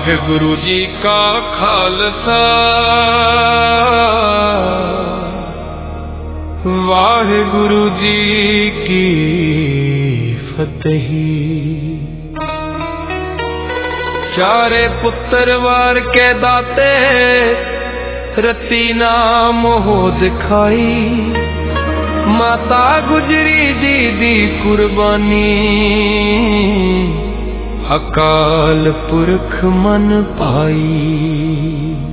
वाहिगुरु जी का खालसा वाहिगुरु जी की फतेही। चारे पुत्र वार के दाते रती नाम हो दिखाई। माता गुजरी जी दी कुर्बानी अकाल पुरख मन पाई।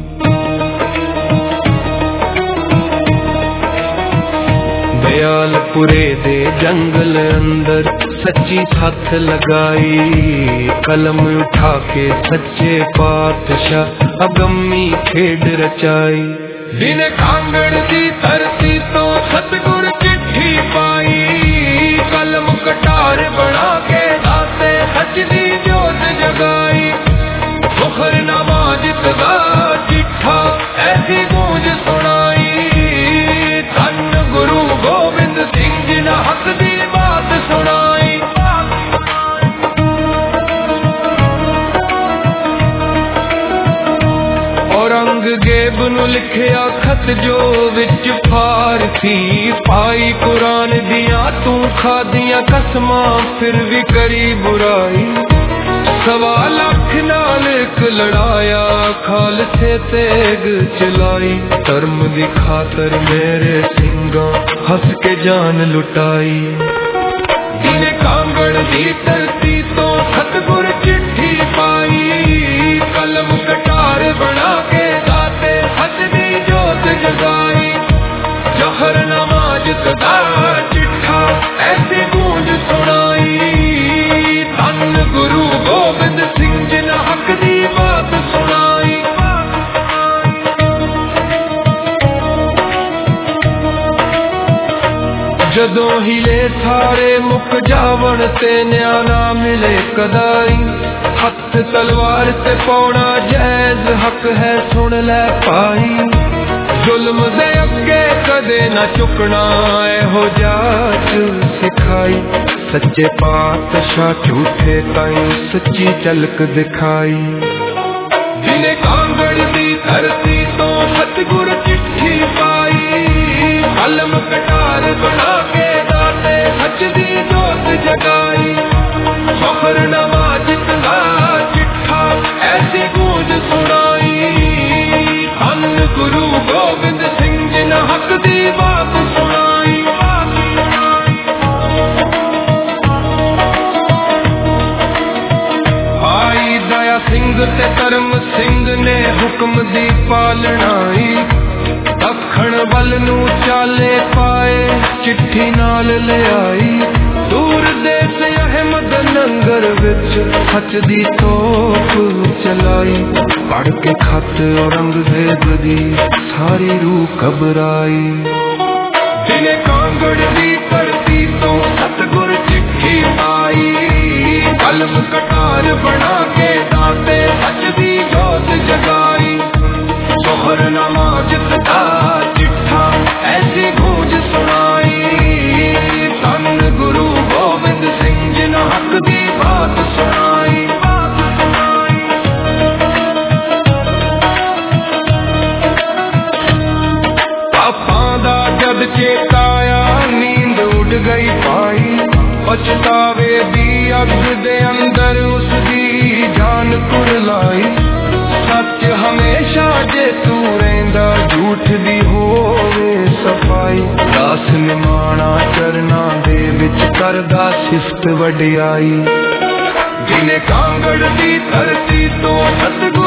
दयालपुरे दे जंगल अंदर सच्ची साथ लगाई। कलम उठा के सच्चे पातशाह अगम्मी खेड रचाई। दिन कांगड़ दी धरती तो सतगुर चिट्ठी पाई। कलम कटार बना के दाते सच दी जोत जगाई। मुखर नमाज दा चिट्ठा ऐसी गूंज सुनाई। धन गुरु गोविंद सिंह जी ने हक दी बात सुनाई। औरंगजेब नू लिखिया खत जो विच फारसी पाई। कुरान दिया तू खादिया कसमां फिर भी करी बुराई। 1.25 लाख नाल एक लड़ाया खालसे तेग चलाई। धर्म दी खातर मेरे सिंगा हंस के जान लुटाई। दिन कांगड़ दी धरती तो सतगुर चिट्ठी पाई। कलम कटार बना के दाते सच दी जोत जगाई। जहर नमाज दा चिट्ठा ऐसी गूंज सुनाई। धन गुरु गोविंद सिंह जी ने हक दी बात सुनाई। जदों हिले सारे मुक जावन ते न्याना मिले कदाई। हथ तलवार ते पौना जैज हक है सुन ले पाई। जुल्म दे अगे कदे न चुकना हो जाच सिखाई। सच्चे पातशाह झूठे ताई सच्ची झलक दिखाई। जिने कांगड़ दी धरती तो सतगुर चिट्ठी पाई। कलम कटार बना के दाते सच दी जोत जगाई। सफर नमाज दा चिट्ठा ऐसी गूंज सुनाई। धन गुरु गोविंद सिंह जी ने हक दी बात सुनाई। भाई दया सिंह ते धर्म सिंह ने हुक्म दी पालनाई। दखण वल नू चाले पाए चिट्ठी नाल ले आई। दूर देश अहमद नंगर विच सच दी तोप चलाई। पढ़ के खत औरंगजेब दी सारी रूह घबराई। दिन कांगड़ दी धरती तो सतगुर चिट्ठी पाई। कलम कटार बना के दाते सच दी जोत जगाई। जोहर नमाज दा चिट्ठा ऐसी गूंज सुनाई। धन गुरु गोविंद सिंह जी ने हक दी बात सुनाई। पापां दा जद चेताया नींद उड़ गई पाई। पछतावे दी अग दे अंदर उसदी जान कुरलाई। सच हमेशा जे तू रहिंदा झूठ दी होवे सफाई। दास निमाणा चरना दे विच करदा सिफत वडियाई। जिने कांगड़ दी धरती तो सतगुर